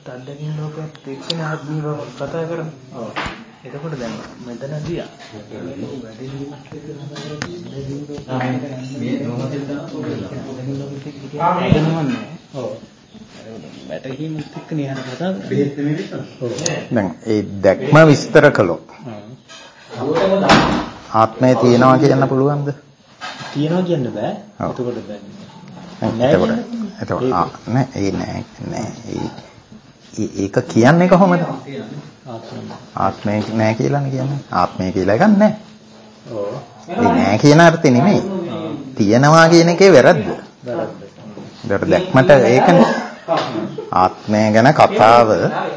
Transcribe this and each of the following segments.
අත්දැකීම් ලෝකයක් එක්කනේ ආත්මීව කතා කරන්නේ. ඔව්. එතකොට දැන් මෙතනදී දැන් ඒ දැක්ම විස්තර කළොත් ආත්මය තියනවා කියන්න පුළුවන්ද? තියනවා කියන්න බෑ. එතකොට ඒක කියන්නේ කොහොමද? ආත්මය නෑ කියලානේ කියන්නේ. ආත්මය කියලා එකක් නෑ. ඔව්. ඒ නෑ කියන අර්ථෙ නෙමෙයි. තියනවා කියන එකේ වැරද්ද. වැරද්ද. දැක්මට ඒකනේ. ආත්මය ගැන කතාව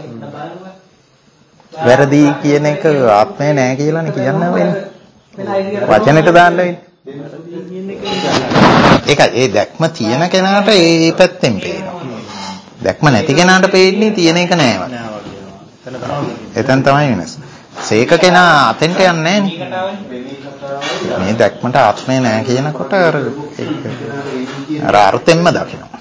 වැරදි කියන එක ආත්මය නෑ කියලානේ කියන්න වෙන්නේ. වචනෙට දාන්න වෙන්නේ. ඒක ඒ දැක්ම තියෙන කෙනාට ඒ පැත්තෙන් පේනවා. දැක්ම නැති කෙනාට පේන්නේ තියෙන එක නෑ වගේ. එතන තමයි වෙනස. සේක කෙනා අතෙන්ට යන්නේ නෑනේ. මේ දැක්මට ආත්මය නෑ කියනකොට අර අර්ථෙන්ම දකිනවා.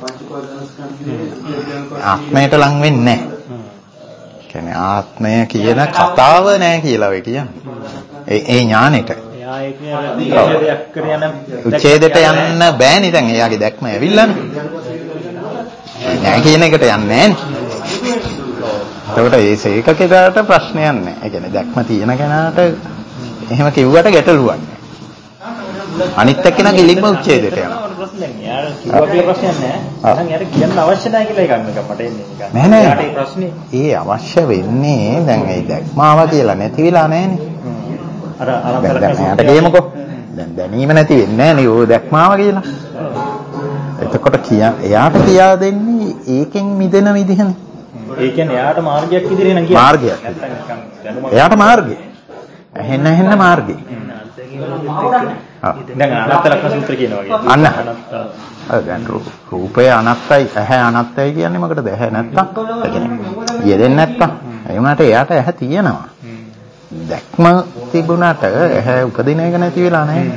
ආත්මයට ලං වෙන්නේ නෑ. කියන්නේ ආත්මය කියන කතාව නෑ කියලා වෙ කියන්නේ. ඒ ඥානෙට. උච්ඡේදයට යන්න බෑනේ දැන් එයාගේ දැක්ම ඇවිල්ලානේ. නෑ කියන එකට යන්නේ නෑනේ. එතකොට ඒ සේක කෙනාට ප්‍රශ්නයක් නෑ. ඒ කියන්නේ දැක්ම තියෙන කෙනාට එහෙම කිව්වට ගැටලුවක් නෑ. අනිත් එක්කෙනා ගිලින්ම උච්ඡේදයට යනවා. ප්‍රශ්නයක් නෑ. යාර කිව්වා කියලා ප්‍රශ්නයක් නෑ. දැන් යාර කියන්න අවශ්‍ය නැහැ කියලා එකක් මට එන්නේ නිකන්. නෑ. යාට ඒ ප්‍රශ්නේ. ඒ අවශ්‍ය වෙන්නේ දැන් ඒ දැක්මාව කියලා නැති වෙලා නෑනේ. අර යාට ගේමුකෝ. දැන් දැනීම නැති වෙන්නේ නෑනේ ඕ දැක්මාව කියලා. එතකොට එයාට කියා දෙන්නේ ඒකෙන් මිදෙන විදිහනේ. ඒ කියන්නේ එයාට මාර්ගයක් විදිහට නම් කියන්නේ. මාර්ගයක්. එයාට මාර්ගය. ඇහෙන්න මාර්ගය. දැන් අනත්ත ලක්ෂණ සූත්‍ර කියනවා වගේ. අන්න. දැන් රූපය අනත්තයි, ඇහැ අනත්තයි කියන්නේ මොකටද? ඇහැ නැත්තම්. ඒ කියන්නේ යෙදෙන්නේ නැත්තම්. ඒ වුණාට එයාට ඇහැ තියෙනවා. දැක්ම තිබුණාට ඇහැ උපදින එක නැති වෙලා නැහැ.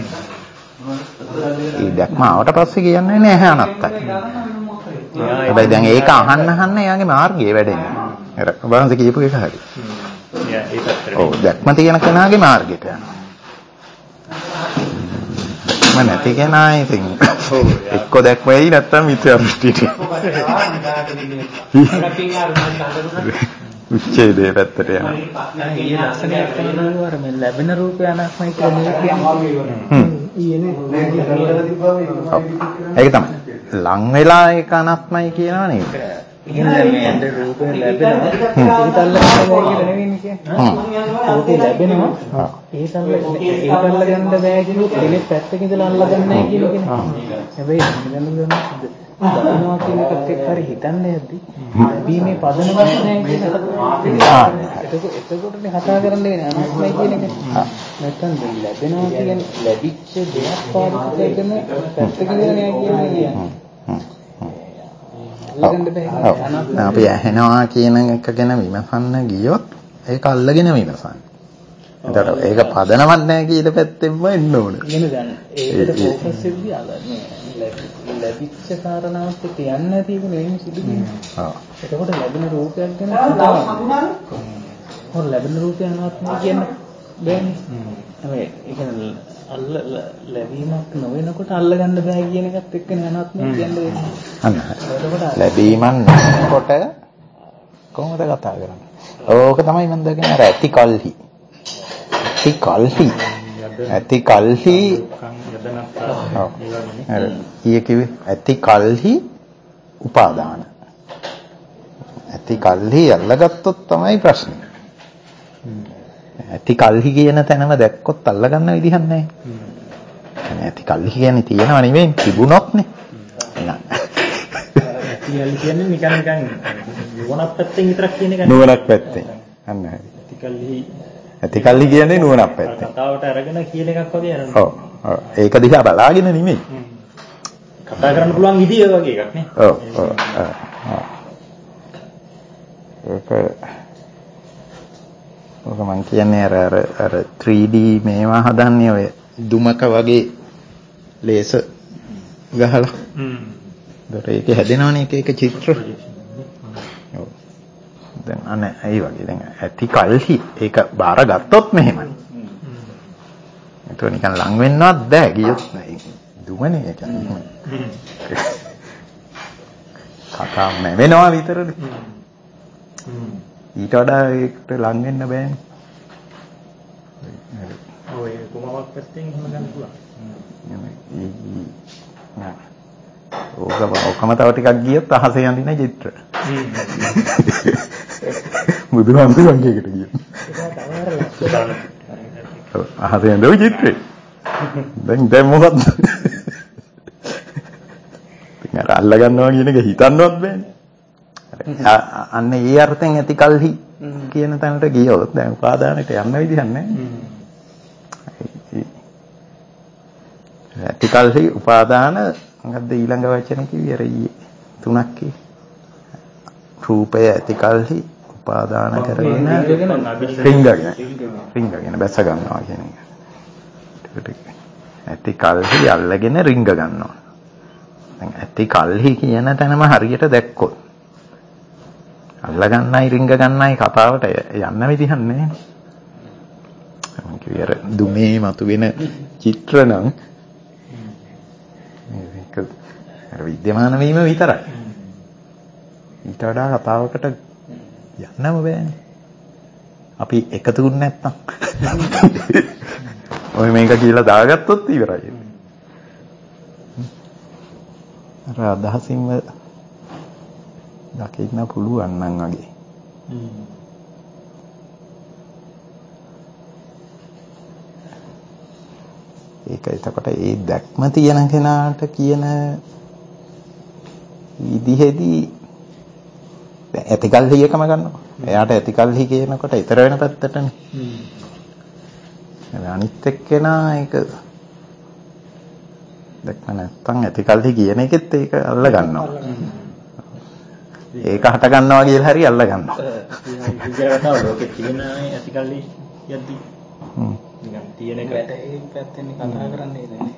ඒ දැක්ම ආවට පස්සේ කියන්නේ නෑ ඇහැ අනත්තයි. හැබැයි දැන් ඒක අහන්න එයාගේ මාර්ගය වැඩෙන්නේ. අර බලන්න කියපු එක හරි. ඔව් දැක්ම තියෙන කෙනාගේ මාර්ගයට යනවා. දැක්ම නැති කෙනා ඉතින් එක්ක දැක්මයි නැත්තම් මිත්‍යා දෘෂ්ටියට. උච්ඡේදයේ පැත්තට යනවා. ඊයේ ලස්සනක් කරනවා අර මේ ලැබෙන රූපය අනාත්මයි කියලා ඒක තමයි. ලං වෙලා ඒක අනාත්මයි කියනවා නේද? කියන්නේ මේ රූපය ලැබෙනවා ඒක අල්ලගන්න බෑ කියලා නෙවෙයි කියන්නේ. රූපය ලැබෙනවා ඒක අල්ලගන්න බෑ කියුවොත් කෙනෙක් පැත්තක ඉඳලා අල්ලගන්නේ නැහැ කියන එකනේ. හැබැයි දකින්නවා කියන එකත් එක්ක හරි හිතන්නේ නැද්දි? ලැබීමේ පදනමක් නැහැ කියන එක. එතකොටනේ කතා කරන්නේ අනාත්මයි කියන එක. නැත්නම් ලැබෙනවා කියන්නේ ලැබිච්ච දෙයක් පාදක කරගෙන පැත්තක ඉඳලා නෑ කියන්නේ. අපි ඇහෙනවා කියන එක ගැන විමසන්න ගියොත් ඒක අල්ලගෙන විමසන්න. එතකොට ඒක පදනමක් නැහැ කියන පැත්තෙන්ම එන්න ඕනේ. ඉගෙන ගන්න. ඒකට ફોකස් වෙද්දී අල්ලන්නේ ලැබිච්ච කාරණාවත් එක්ක යන්නේ නැති එක නෙවෙයි සිදු වෙන්නේ. ඔව්. එතකොට ලැබෙන රූපයක් ගැන කතාවක්. හොර ලැබෙන රූපය අනාත්මයි කියන්න බෑනේ. හැබැයි ඒ කියන්නේ ලැබීමක් නොවෙනකොට අල්ලගන්න බෑ කියන එකත් එක්කනේ අනාත්මය කියන්නේ වෙන්නේ. අන්න. ලැබීමක් නොවෙනකොට කොහොමද කතා කරන්නේ? ඕක තමයි මම දකින්නේ අර ඇති කල්හි. ඇති කල්හි ඊයේ කිව්වේ ඇති කල්හි උපාදාන. ඇති කල්හි අල්ලගත්තොත් තමයි ප්‍රශ්නේ. ඇති කල්හි කියන තැනම දැක්කොත් අල්ලගන්න විදිහක් නැහැ. ඇති කල්හි කියන්නේ තියෙනව නෙවෙයි තිබුණොත්නේ. එහෙනම් ඇති කල්හි කියන්නේ නිකන් නුවණක් පැත්තෙන් විතරක් කියන එක නෙවෙයි. නුවණක් පැත්තෙන්. අන්න හරි. ඇති කල්හි කියන්නේ නුවණක් පැත්තෙන්. කතාවට අරගෙන කියන එකක් වගේ අරගෙන. ඔව්. ඒක දිහා බලාගෙන නෙමෙයි. කතා කරන්න පුළුවන් විදිය වගේ එකක් නේ. ඔව්. ඔක මං කියන්නේ අර 3D මේවා හදන්නේ ඔය දුමක වගේ ලේස ගහලා. ඒකට ඒක හැදෙනවනේ එක චිත්‍ර. ඔව්. දැන් අනේ ඒ වගේ දැන් ඇති කල්හි ඒක බාරගත්තොත් මෙහෙමයි. ඒක නිකන් ලඟ වෙන්නවත් බෑ ගියොත් දුමනේ ඒක. කතා නැවෙනවා විතරනේ. ඊට වඩා ඒකට ලඟ වෙන්න බෑනේ. ඔය කොමාවක් පැත්තෙන් එහෙම ගන්න පුළුවන්. ඕකම තව ටිකක් ගියොත් අහසේ යඳින චිත්‍ර. බුදුහාමුදුරන්ගේකට ගියොත්. අහසේ යඳව චිත්‍රේ. දැන් මොකද්ද? ඉතින් අල්ල ගන්නවා කියන එක හිතන්නවත් බෑනේ. අන්න ඒ අර්ථයෙන් ඇති කල්හි කියන තැනට ගියොත් දැන් උපාදානයට යන්න විදිහක් නැහැ. ඇති කල්හි උපාදාන මොකද්ද ඊළඟ වචන කිව්වේ අර ඊයේ තුනක් කි. රූපය ඇති කල්හි උපාදාන කරගෙන රිංගගෙන බැස ගන්නවා කියන එක. ඇති කල්හි අල්ලගෙන රිංග ගන්නවා. දැන් ඇති කල්හි කියන තැනම හරියට දැක්කොත් අල්ල ගන්නයි රිංග ගන්නයි කතාවට යන්න විදිහක් නැහැ. මම කිව්වේ අර දුමේ මතුවෙන චිත්‍ර නම් මේක විද්‍යමාන වීම විතරයි. ඊට වඩා කතාවකට යන්නම බෑනේ. අපි එකතු වුනේ නැත්තම්. ඔය මේක කියලා දාගත්තොත් ඉවරයි. අර අදහසින්ම දකින්න පුළුවන් නම් වගේ. ඒක එතකොට ඒ දැක්ම තියෙන කෙනාට කියන විදිහේදී ඇතිකල්හි එකම ගන්නවා. එයාට ඇතිකල්හි කියනකොට ඊතර වෙන පැත්තටනේ. අනිත් එක්කෙනා ඒක දැක්ම නැත්තම් ඇතිකල්හි කියන එකෙත් ඒක අල්ල ගන්නවා. ඒක හට ගන්නවා කියලා හරි අල්ල ගන්නවා. ඉතින් ලෝකෙ තියෙන ඇතිකල්හි යද්දි නිකන් තියෙන එක ඒ පැත්තෙන් කතා කරන්නේ නේද?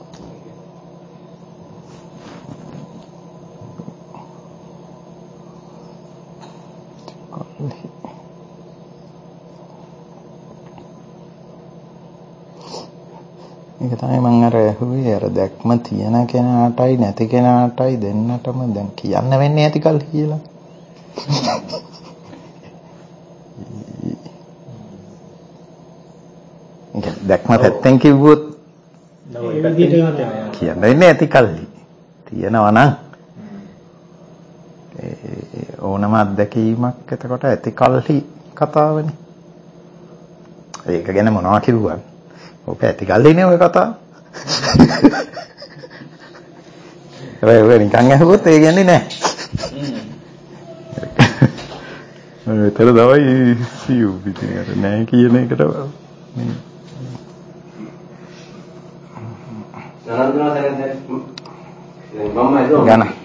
ඒක තමයි මම අර ඇහුවේ අර දැක්ම තියෙන කෙනාටයි නැති කෙනාටයි දෙන්නටම දැන් කියන්න වෙන්නේ ඇතිකල් කියලා. දැක්ම පැත්තෙන් කිව්වොත් කියන්න වෙන්නේ ඇතිකල්ලි. තියෙනවා නම් ඕනම අත්දැකීමක් එතකොට ඇතිකල්හි කතාවනේ. ඒක ගැන මොනවා කිව්වත් ඔක ඇතිකල්ලිනේ ඔය කතාව. ඔය නිකන් අහුවොත් ඒ කියන්නේ නැහැ. මෙතන තමයි සියු පිටින් අර නැහැ කියන එකට ගන්න